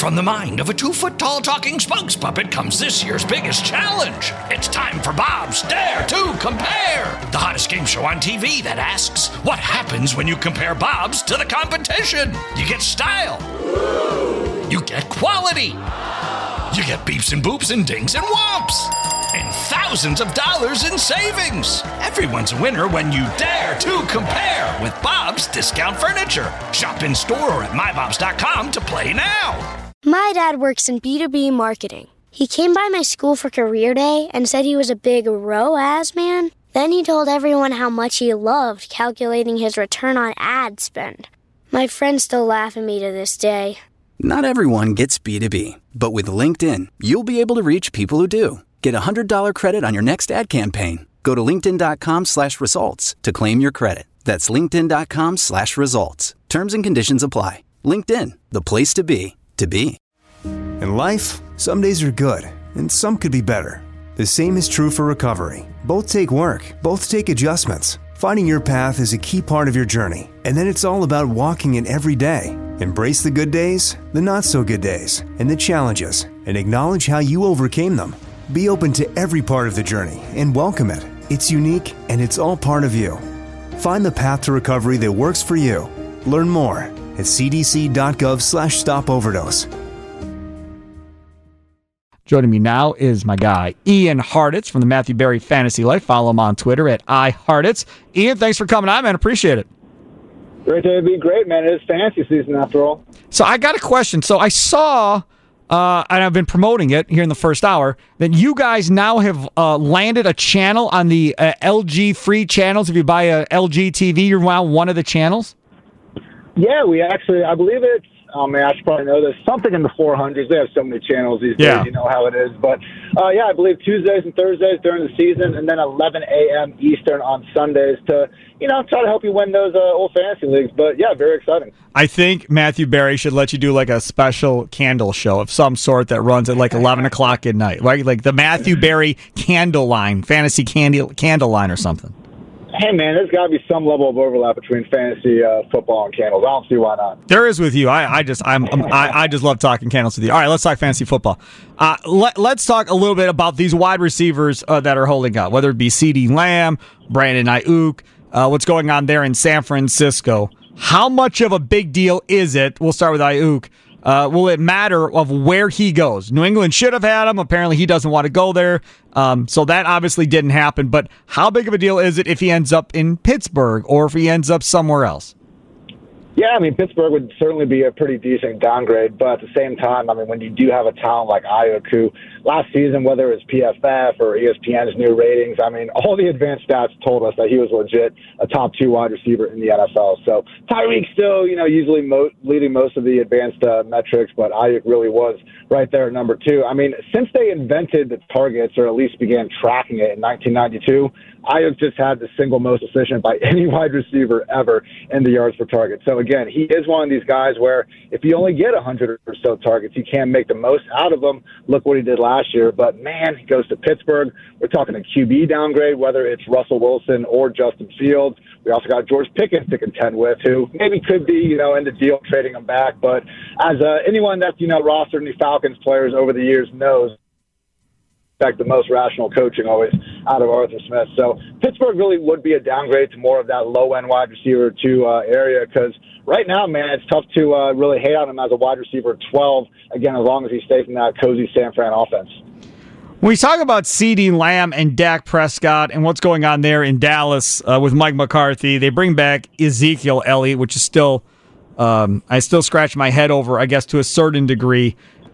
from the mind of a 2-foot-tall talking spokes puppet comes this year's biggest challenge. It's time for Bob's Dare to Compare, the hottest game show on TV that asks, what happens when you compare Bob's to the competition? You get style. You get quality. You get beeps and boops and dings and whomps. And thousands of dollars in savings. Everyone's a winner when you dare to compare with Bob's Discount Furniture. Shop in store or at mybobs.com to play now. My dad works in B2B marketing. He came by my school for career day and said he was a big ROAS man. Then he told everyone how much he loved calculating his return on ad spend. My friends still laugh at me to this day. Not everyone gets B2B, but with LinkedIn, you'll be able to reach people who do. Get a $100 credit on your next ad campaign. Go to linkedin.com/results to claim your credit. That's linkedin.com/results. Terms and conditions apply. LinkedIn, the place to be, to be. In life, some days are good, and some could be better. The same is true for recovery. Both take work, both take adjustments. Finding your path is a key part of your journey, and then it's all about walking it every day. Embrace the good days, the not-so-good days, and the challenges, and acknowledge how you overcame them. Be open to every part of the journey and welcome it. It's unique, and it's all part of you. Find the path to recovery that works for you. Learn more at cdc.gov/stopoverdose. Joining me now is my guy, Ian Hartitz from the Matthew Berry Fantasy Life. Follow him on Twitter at iHartitz. Ian, thanks for coming on, man. Appreciate it. Great to be great, man. It is fantasy season after all. So I got a question. So I saw, and I've been promoting it here in the first hour, that you guys now have landed a channel on the LG free channels. If you buy a LG TV, you're now one of the channels? Yeah, we actually, I believe it's, oh man, I should probably know this, something in the 400s. They have so many channels these days, you know how it is. But yeah, I believe Tuesdays and Thursdays during the season, and then 11 a.m. Eastern on Sundays to, try to help you win those old fantasy leagues. But yeah, very exciting. I think Matthew Berry should let you do like a special candle show of some sort that runs at like 11 o'clock at night, right? Like the Matthew Berry candle line, fantasy candle line or something. Hey, man, there's got to be some level of overlap between fantasy football and candles. I don't see why not. There is with you. I just love talking candles with you. All right, let's talk fantasy football. Let's talk a little bit about these wide receivers that are holding up, whether it be CeeDee Lamb, Brandon Ayuk, what's going on there in San Francisco. How much of a big deal is it? We'll start with Ayuk. Will it matter of where he goes? New England should have had him. Apparently, he doesn't want to go there. So that obviously didn't happen. But how big of a deal is it if he ends up in Pittsburgh or if he ends up somewhere else? Yeah, I mean, Pittsburgh would certainly be a pretty decent downgrade. But at the same time, I mean, when you do have a talent like Ayuk, who last season, whether it was PFF or ESPN's new ratings, I mean, all the advanced stats told us that he was legit a top 2 wide receiver in the NFL. So Tyreek still, usually leading most of the advanced metrics, but Ayuk really was right there at number 2. I mean, since they invented the targets, or at least began tracking it in 1992, Ayuk just had the single most efficient by any wide receiver ever in the yards per target. So again, he is one of these guys where if you only get 100 or so targets, you can make the most out of them. Look what he did last year. But man, he goes to Pittsburgh. We're talking a QB downgrade, whether it's Russell Wilson or Justin Fields. We also got George Pickens to contend with, who maybe could be, in the deal trading him back. But as anyone that's, rostered the Falcons players over the years knows, the most rational coaching always out of Arthur Smith. So Pittsburgh really would be a downgrade to more of that low-end wide receiver 2 area, because right now, man, it's tough to really hate on him as a wide receiver 12, again, as long as he stays in that cozy San Fran offense. When we talk about CeeDee Lamb and Dak Prescott and what's going on there in Dallas with Mike McCarthy, they bring back Ezekiel Elliott, which is still, I still scratch my head over, I guess, to a certain degree.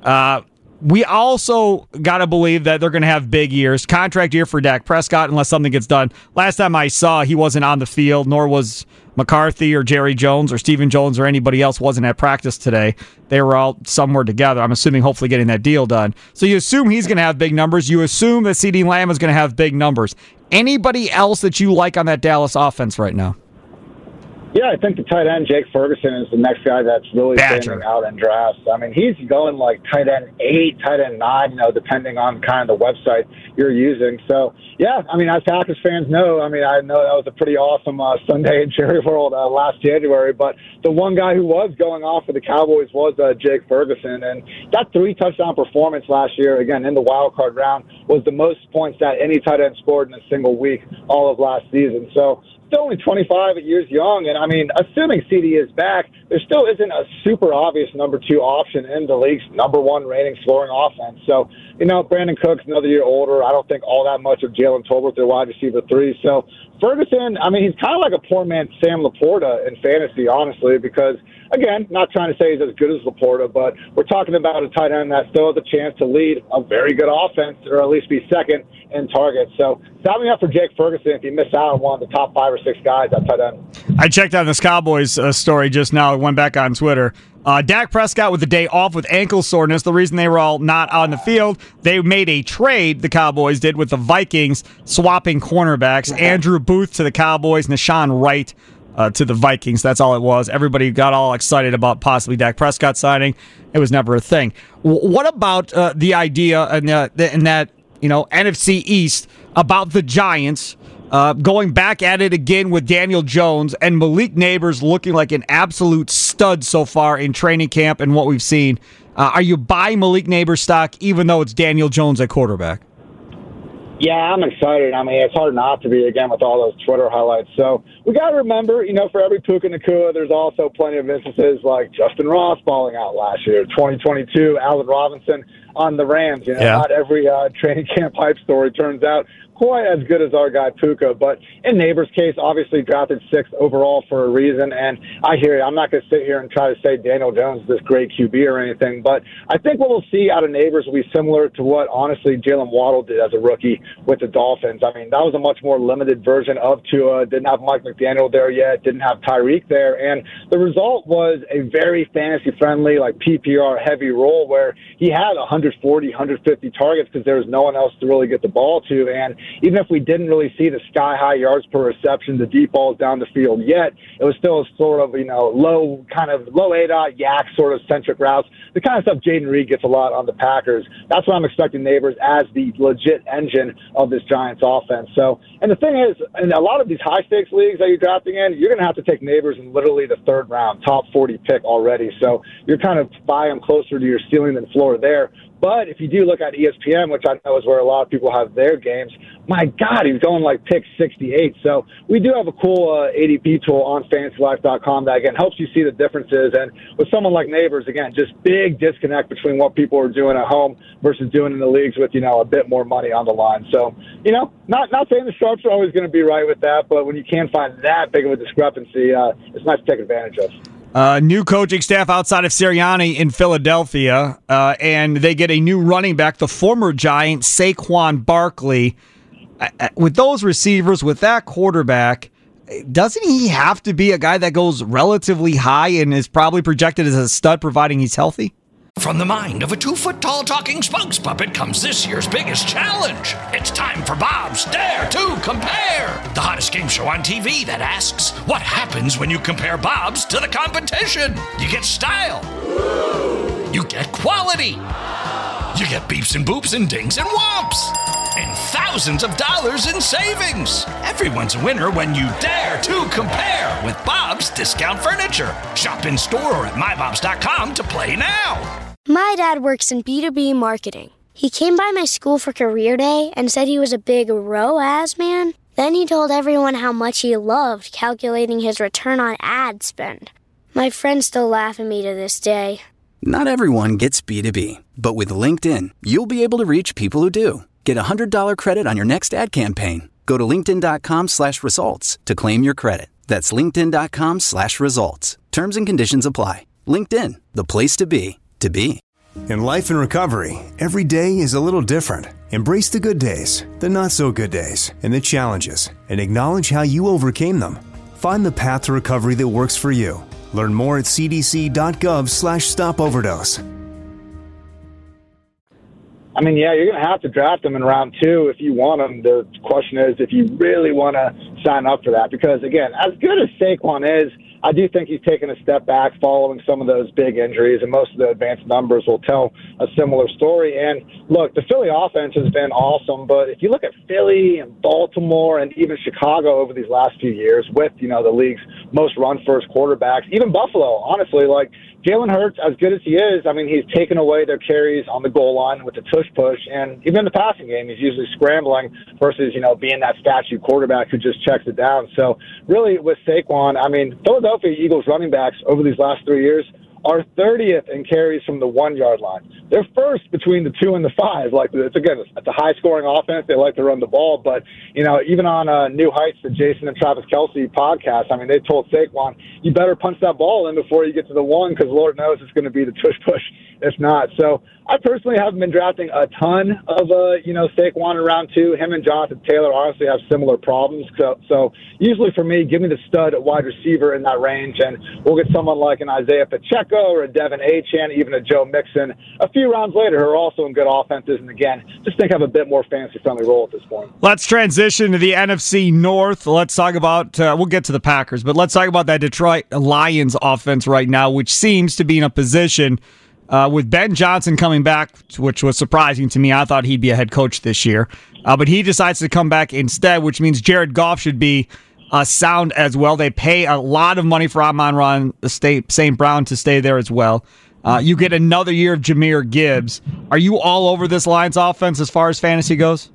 We also got to believe that they're going to have big years. Contract year for Dak Prescott, unless something gets done. Last time I saw, he wasn't on the field, nor was McCarthy or Jerry Jones or Stephen Jones or anybody else wasn't at practice today. They were all somewhere together. I'm assuming hopefully getting that deal done. So you assume he's going to have big numbers. You assume that CeeDee Lamb is going to have big numbers. Anybody else that you like on that Dallas offense right now? Yeah, I think the tight end, Jake Ferguson, is the next guy that's really standing out in drafts. I mean, he's going like tight end 8, tight end 9, depending on kind of the website you're using. So, yeah, I mean, as Packers fans know, I mean, I know that was a pretty awesome Sunday in Jerry World last January, but the one guy who was going off for the Cowboys was Jake Ferguson, and that 3-touchdown performance last year, again, in the wild card round, was the most points that any tight end scored in a single week all of last season. So, still only 25 years young, and I mean, assuming CD is back, there still isn't a super obvious number 2 option in the league's number 1 rating scoring offense. So, Brandon Cook's another year older. I don't think all that much of Jalen Tolbert, their wide receiver 3. So, Ferguson, I mean, he's kind of like a poor man's Sam Laporta in fantasy, honestly, because, again, not trying to say he's as good as Laporta, but we're talking about a tight end that still has a chance to lead a very good offense, or at least be second in targets. So, sign me up for Jake Ferguson if you miss out on one of the top 5 or 6 guys at tight end. I checked out this Cowboys story just now. It went back on Twitter. Dak Prescott with the day off with ankle soreness. The reason they were all not on the field, they made a trade, the Cowboys did, with the Vikings, swapping cornerbacks. Andrew Booth to the Cowboys, Nashawn Wright to the Vikings. That's all it was. Everybody got all excited about possibly Dak Prescott signing. It was never a thing. What about the idea in that NFC East about the Giants going back at it again with Daniel Jones and Malik Neighbors looking like an absolute stud so far in training camp and what we've seen? Are you buying Malik Neighbors stock even though it's Daniel Jones at quarterback? Yeah, I'm excited. I mean, it's hard not to be, again, with all those Twitter highlights. So we got to remember, for every Puka Nacua, there's also plenty of instances like Justin Ross balling out last year, 2022, Allen Robinson on the Rams. Not every training camp hype story turns out quite as good as our guy Puka. But in Neighbors' case, obviously drafted 6th overall for a reason. And I hear you. I'm not going to sit here and try to say Daniel Jones is this great QB or anything. But I think what we'll see out of Neighbors will be similar to what, honestly, Jalen Waddle did as a rookie with the Dolphins. I mean, that was a much more limited version of Tua. Didn't have Mike McDaniel there yet. Didn't have Tyreek there. And the result was a very fantasy-friendly, like PPR-heavy role where he had 140, 150 targets because there was no one else to really get the ball to. And even if we didn't really see the sky-high yards per reception, the deep balls down the field yet, it was still a sort of, low ADOT, yak sort of centric routes, the kind of stuff Jaden Reed gets a lot on the Packers. That's what I'm expecting Neighbors as the legit engine of this Giants offense. So, and the thing is, in a lot of these high-stakes leagues that you're drafting in, you're going to have to take Neighbors in literally the 3rd round, top 40 pick already. So you're kind of buying closer to your ceiling than floor there. But if you do look at ESPN, which I know is where a lot of people have their games, my God, he's going like pick 68. So we do have a cool ADP tool on FantasyLife.com that, again, helps you see the differences. And with someone like Neighbors, again, just big disconnect between what people are doing at home versus doing in the leagues with, a bit more money on the line. So, not saying the sharps are always going to be right with that, but when you can find that big of a discrepancy, it's nice to take advantage of. New coaching staff outside of Sirianni in Philadelphia, and they get a new running back, the former Giant, Saquon Barkley. With those receivers, with that quarterback, doesn't he have to be a guy that goes relatively high and is probably projected as a stud, providing he's healthy? From the mind of a 2-foot-tall talking spokes puppet comes this year's biggest challenge. It's time for Bob's Dare to Compare, the hottest game show on TV that asks, what happens when you compare Bob's to the competition? You get style. You get quality. You get beeps and boops and dings and whomps. And thousands of dollars in savings. Everyone's a winner when you dare to compare with Bob's Discount Furniture. Shop in store or at mybobs.com to play now. My dad works in B2B marketing. He came by my school for career day and said he was a big ROAS man. Then he told everyone how much he loved calculating his return on ad spend. My friends still laugh at me to this day. Not everyone gets B2B, but with LinkedIn, you'll be able to reach people who do. Get a $100 credit on your next ad campaign. Go to linkedin.com/results to claim your credit. That's linkedin.com/results. Terms and conditions apply. LinkedIn, the place to be, to be. In life and recovery, every day is a little different. Embrace the good days, the not so good days, and the challenges, and acknowledge how you overcame them. Find the path to recovery that works for you. Learn more at cdc.gov/stopoverdose. I mean, yeah, you're going to have to draft them in round 2 if you want them. The question is if you really want to sign up for that. Because, again, as good as Saquon is, I do think he's taken a step back following some of those big injuries, and most of the advanced numbers will tell a similar story. And look, the Philly offense has been awesome, but if you look at Philly and Baltimore and even Chicago over these last few years with, the league's most run-first quarterbacks, even Buffalo, honestly, like Jalen Hurts, as good as he is, he's taken away their carries on the goal line with the tush-push, and even in the passing game, he's usually scrambling versus, being that statue quarterback who just checks it down. So really with Saquon, Philadelphia Eagles running backs over these last 3 years are 30th in carries from the 1-yard line. They're first between the 2 and the 5. It's a high-scoring offense. They like to run the ball, but even on New Heights, the Jason and Travis Kelce podcast, they told Saquon, you better punch that ball in before you get to the 1, because Lord knows it's going to be the tush push if not. So I personally haven't been drafting a ton of Saquon in round 2. Him and Jonathan Taylor honestly have similar problems. So usually for me, give me the stud at wide receiver in that range, and we'll get someone like an Isaiah Pacheco or a Devin Achane, even a Joe Mixon a few rounds later, who are also in good offenses, and again, just think have a bit more fantasy-friendly role at this point. Let's transition to the NFC North. Let's talk about, we'll get to the Packers, but let's talk about that Detroit Lions offense right now, which seems to be in a position with Ben Johnson coming back, which was surprising to me. I thought he'd be a head coach this year. But he decides to come back instead, which means Jared Goff should be sound as well. They pay a lot of money for Amon-Ra St. Brown to stay there as well. You get another year of Jahmyr Gibbs. Are you all over this Lions offense as far as fantasy goes?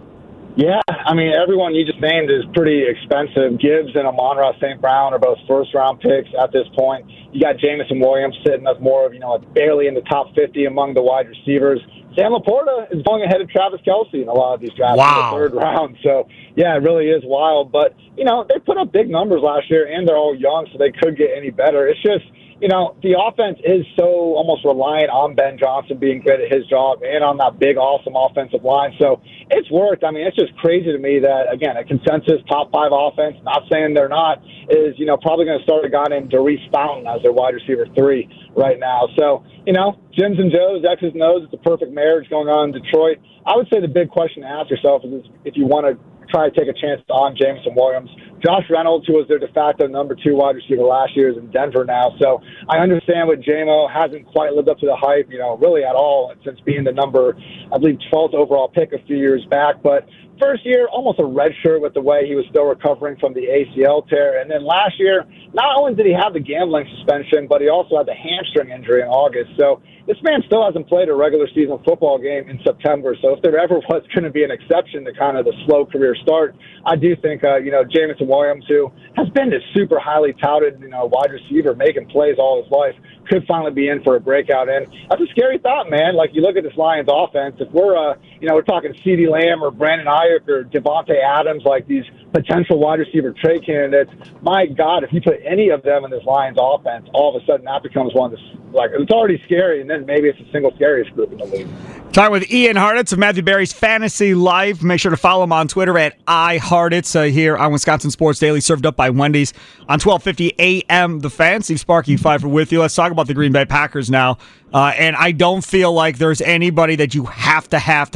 Yeah, everyone you just named is pretty expensive. Gibbs and Amon-Ra St. Brown are both first-round picks at this point. You got Jameson Williams sitting as more of, barely in the top 50 among the wide receivers. Sam Laporta is going ahead of Travis Kelce in a lot of these drafts in the third round. So, yeah, it really is wild. But, they put up big numbers last year, and they're all young, so they could get any better. It's just, the offense is so almost reliant on Ben Johnson being good at his job and on that big, awesome offensive line. So it's worked. It's just crazy to me that, again, a consensus top 5 offense, not saying they're not, is, probably going to start a guy named Darius Fountain as their wide receiver 3 right now. So, Jims and Joes, X's and O's, it's a perfect marriage going on in Detroit. I would say the big question to ask yourself is if you want to try to take a chance on Jameson Williams. Josh Reynolds, who was their de facto number 2 wide receiver last year, is in Denver now. So I understand what JMO hasn't quite lived up to the hype, really at all since being the number, I believe, 12th overall pick a few years back. But first year, almost a red shirt with the way he was still recovering from the ACL tear. And then last year, not only did he have the gambling suspension, but he also had the hamstring injury in August. So this man still hasn't played a regular season football game in September. So if there ever was going to be an exception to kind of the slow career start, I do think, Jameson Williams, who has been this super highly touted, wide receiver making plays all his life, could finally be in for a breakout. And that's a scary thought, man. Like, you look at this Lions offense, if we're talking CeeDee Lamb or Brandon Ayuk or Devontae Adams, like these potential wide receiver trade candidates, my God, if you put any of them in this Lions offense, all of a sudden that becomes one that's, it's already scary, and then maybe it's the single scariest group in the league. Talking with Ian Hartitz of Matthew Berry's Fantasy Life. Make sure to follow him on Twitter at iHartitz here on Wisconsin Sports Daily, served up by Wendy's on 1250 AM The Fan. Steve Sparky Pfeiffer with you. Let's talk about the Green Bay Packers now. And I don't feel like there's anybody that you have to have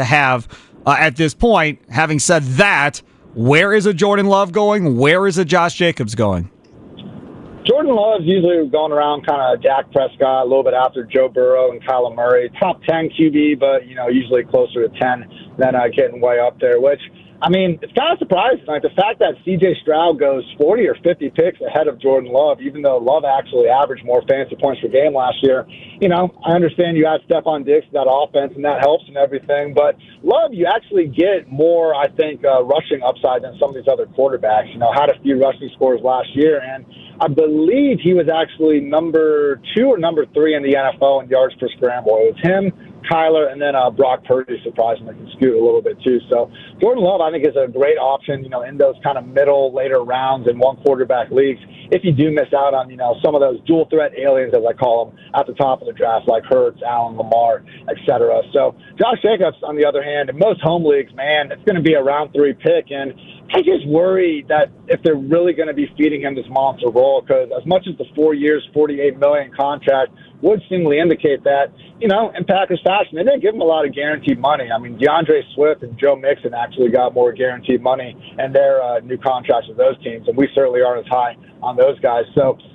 at this point. Having said that, where is a Jordan Love going? Where is a Josh Jacobs going? Jordan Love's usually going around kind of Dak Prescott, a little bit after Joe Burrow and Kyler Murray. Top 10 QB, but, usually closer to 10 than getting way up there, which, it's kind of surprising. Like, the fact that C.J. Stroud goes 40 or 50 picks ahead of Jordan Love, even though Love actually averaged more fantasy points per game last year. I understand you add Stephon Diggs to that offense, and that helps and everything. But Love, you actually get more, I think, rushing upside than some of these other quarterbacks. Had a few rushing scores last year, and I believe he was actually number 2 or number 3 in the NFL in yards per scramble. It was him, Kyler, and then Brock Purdy, surprisingly, can scoot a little bit too. So Jordan Love, I think, is a great option, in those kind of middle, later rounds in one quarterback leagues. If you do miss out on, some of those dual threat aliens, as I call them, at the top of the draft, like Hurts, Allen, Lamar, etc. So Josh Jacobs, on the other hand, in most home leagues, man, it's going to be a round 3 pick, and I just worry that if they're really going to be feeding him this monster role, because as much as the 4 years, $48 million contract would seemingly indicate that, in Packers fashion, they didn't give him a lot of guaranteed money. DeAndre Swift and Joe Mixon actually got more guaranteed money in their new contracts with those teams, and we certainly aren't as high on those guys. So,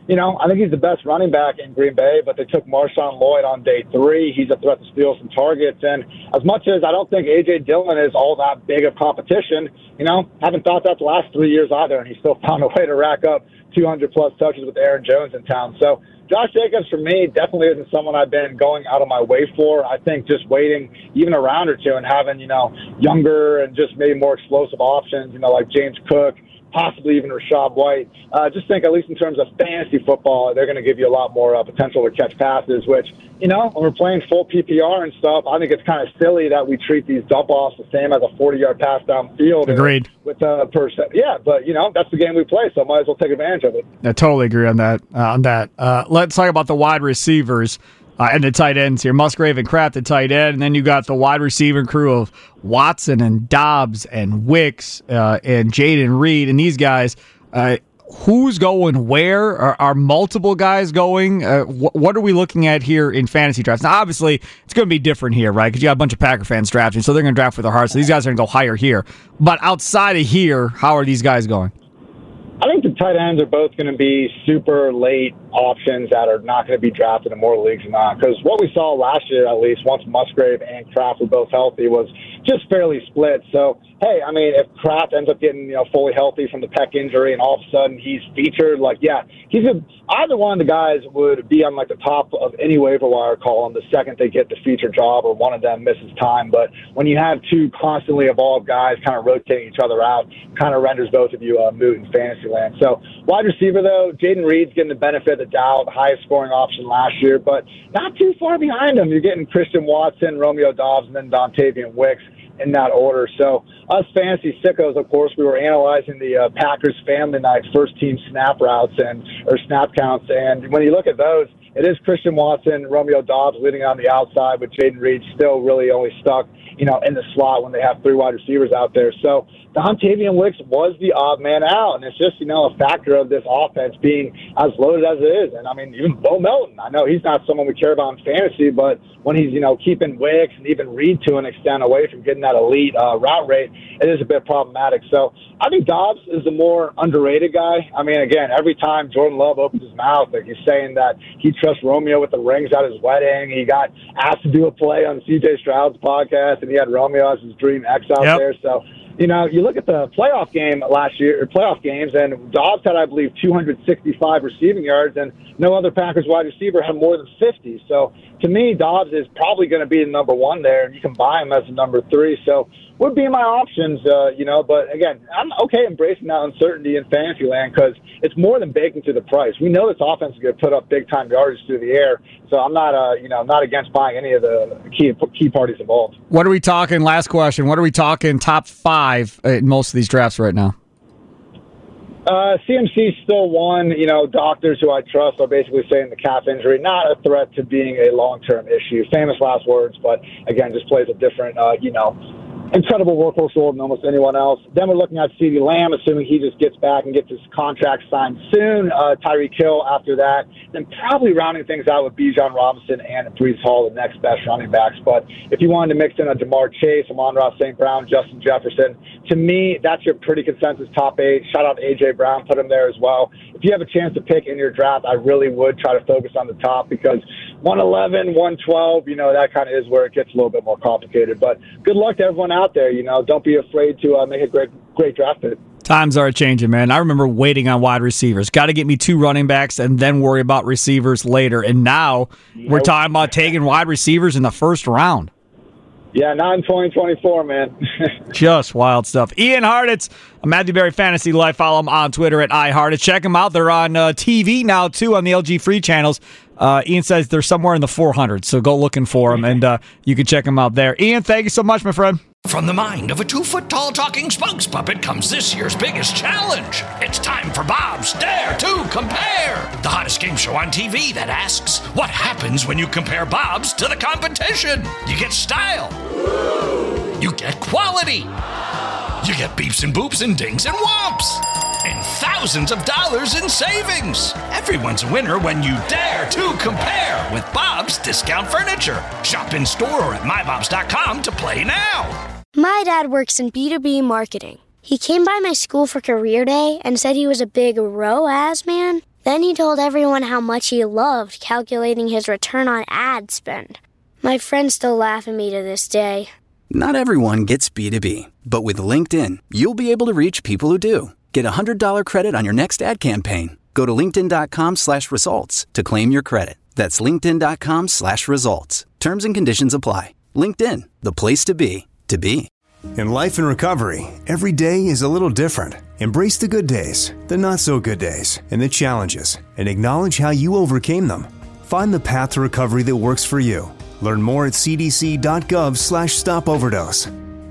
I think he's the best running back in Green Bay, but they took Marshawn Lloyd on day 3. He's a threat to steal some targets. And as much as I don't think A.J. Dillon is all that big of competition, haven't thought that the last 3 years either, and he still found a way to rack up 200-plus touches with Aaron Jones in town. So Josh Jacobs, for me, definitely isn't someone I've been going out of my way for. I think just waiting even a round or two and having, younger and just maybe more explosive options, like James Cook, possibly even Rachaad White. Just think, at least in terms of fantasy football, they're going to give you a lot more potential to catch passes, which, when we're playing full PPR and stuff, I think it's kind of silly that we treat these dump-offs the same as a 40-yard pass downfield. Agreed. With yeah, but, that's the game we play, so might as well take advantage of it. I totally agree on that. Let's talk about the wide receivers. And the tight ends here, Musgrave and Kraft, the tight end, and then you got the wide receiver crew of Watson and Dobbs and Wicks and Jaden Reed and these guys. Who's going where? Are multiple guys going? What are we looking at here in fantasy drafts? Now, obviously, it's going to be different here, right? Because you got a bunch of Packer fans drafting, so they're going to draft with their hearts. So these guys are going to go higher here. But outside of here, how are these guys going? I think the tight ends are both going to be super late options that are not going to be drafted in more leagues than not. Because what we saw last year, at least, once Musgrave and Kraft were both healthy, was just fairly split. So, hey, if Kraft ends up getting fully healthy from the pec injury and all of a sudden he's featured, either one of the guys would be on the top of any waiver wire column the second they get the featured job or one of them misses time. But when you have two constantly evolved guys kind of rotating each other out, kind of renders both of you moot in fantasy land. So wide receiver, though, Jaden Reed's getting the benefit of the doubt, highest scoring option last year, but not too far behind him. You're getting Christian Watson, Romeo Dobbs, and then Dontavian Wicks in that order. So us fantasy sickos, of course, we were analyzing the Packers family night first team snap routes or snap counts. And when you look at those, it is Christian Watson, Romeo Dobbs leading on the outside, with Jaden Reed still really only stuck, in the slot when they have 3 wide receivers out there. So Dontavian Wicks was the odd man out, and it's just, a factor of this offense being as loaded as it is. And, even Bo Melton, I know he's not someone we care about in fantasy, but when he's, keeping Wicks and even Reed to an extent away from getting that elite route rate, it is a bit problematic. So I think Dobbs is the more underrated guy. Again, every time Jordan Love opens his mouth, he's saying that he trusts Romeo with the rings at his wedding. He got asked to do a play on C.J. Stroud's podcast, and he had Romeo as his dream ex out there. So, you look at the playoff game last year, or playoff games, and Dobbs had, I believe, 265 receiving yards, and no other Packers wide receiver had more than 50. So, to me, Dobbs is probably going to be the number 1 there, and you can buy him as a number 3. So, would be my options, But, again, I'm okay embracing that uncertainty in fantasy land because it's more than baked into the price. We know this offense is going to put up big-time yardage through the air, so I'm not, not against buying any of the key parties involved. What are we talking, last question, what are we talking top 5 in most of these drafts right now? CMC's still one. Doctors who I trust are basically saying the calf injury, not a threat to being a long-term issue. Famous last words, but, again, just plays a different, incredible workhorse role than almost anyone else. Then we're looking at CeeDee Lamb, assuming he just gets back and gets his contract signed soon. Tyreek Hill after that. Then probably rounding things out with Bijan Robinson and Breece Hall, the next best running backs. But if you wanted to mix in a Jamar Chase, Amon-Ra St. Brown, Justin Jefferson, to me, that's your pretty consensus top 8. Shout out to A.J. Brown, put him there as well. If you have a chance to pick in your draft, I really would try to focus on the top because 111, 112, that kind of is where it gets a little bit more complicated. But good luck to everyone out there. Don't be afraid to make a great draft pick. Times are changing, man. I remember waiting on wide receivers. Got to get me 2 running backs and then worry about receivers later. And now we're talking about taking wide receivers in the first round. Yeah, not in 2024, man. Just wild stuff. Ian Hartitz, Matthew Berry Fantasy Life. Follow him on Twitter at iHartitz. Check them out. They're on TV now, too, on the LG Free channels. Ian says they're somewhere in the 400s, so go looking for them, and you can check them out there. Ian, thank you so much, my friend. From the mind of a 2-foot-tall talking spokes puppet comes this year's biggest challenge. It's time for Bob's Dare to Compare, the hottest game show on TV that asks, what happens when you compare Bob's to the competition? You get style. You get quality. You get beeps and boops and dings and whomps. And thousands of dollars in savings. Everyone's a winner when you dare to compare with Bob's Discount Furniture. Shop in store or at mybobs.com to play now. My dad works in B2B marketing. He came by my school for career day and said he was a big ROAS man. Then he told everyone how much he loved calculating his return on ad spend. My friends still laugh at me to this day. Not everyone gets B2B, but with LinkedIn, you'll be able to reach people who do. Get a $100 credit on your next ad campaign. Go to linkedin.com/results to claim your credit. That's linkedin.com/results. Terms and conditions apply. LinkedIn, the place to be, to be. In life and recovery, every day is a little different. Embrace the good days, the not so good days, and the challenges, and acknowledge how you overcame them. Find the path to recovery that works for you. Learn more at cdc.gov/stopoverdose.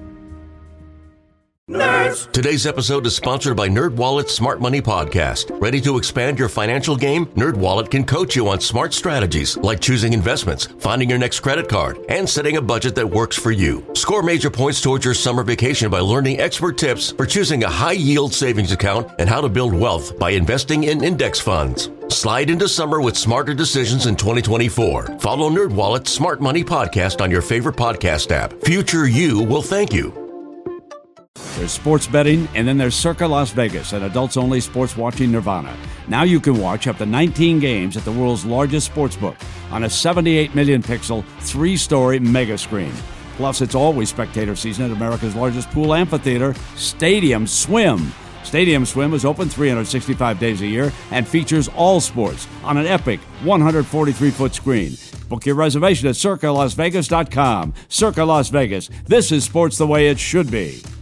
Nerds! Today's episode is sponsored by NerdWallet's Smart Money Podcast. Ready to expand your financial game? NerdWallet can coach you on smart strategies like choosing investments, finding your next credit card, and setting a budget that works for you. Score major points towards your summer vacation by learning expert tips for choosing a high-yield savings account and how to build wealth by investing in index funds. Slide into summer with smarter decisions in 2024. Follow NerdWallet's Smart Money Podcast on your favorite podcast app. Future you will thank you. There's sports betting, and then there's Circa Las Vegas, an adults-only sports-watching nirvana. Now you can watch up to 19 games at the world's largest sportsbook on a 78 million pixel, 3-story mega screen. Plus, it's always spectator season at America's largest pool amphitheater, Stadium Swim. Stadium Swim is open 365 days a year and features all sports on an epic 143-foot screen. Book your reservation at CircaLasVegas.com. Circa Las Vegas. This is sports the way it should be.